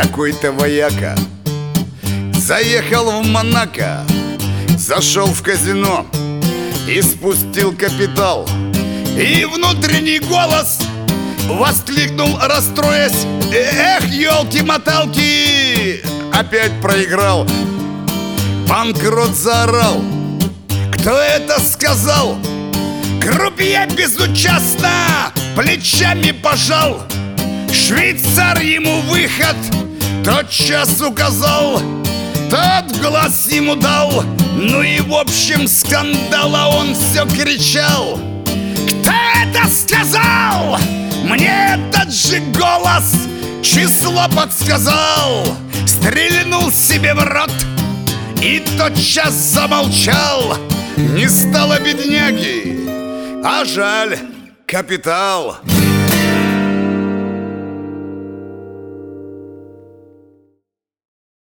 Какой-то вояка заехал в Монако, зашел в казино и спустил капитал. И внутренний голос воскликнул, расстроясь: эх, елки-моталки, опять проиграл. Банкрот заорал: кто это сказал? Крупье безучастно плечами пожал. Швейцар ему выход тотчас указал, тот глаз ему дал. Ну и в общем скандала он все кричал: кто это сказал? Мне этот же голос число подсказал. Стрельнул себе в рот и тотчас замолчал. Не стало бедняги, а жаль, капитал.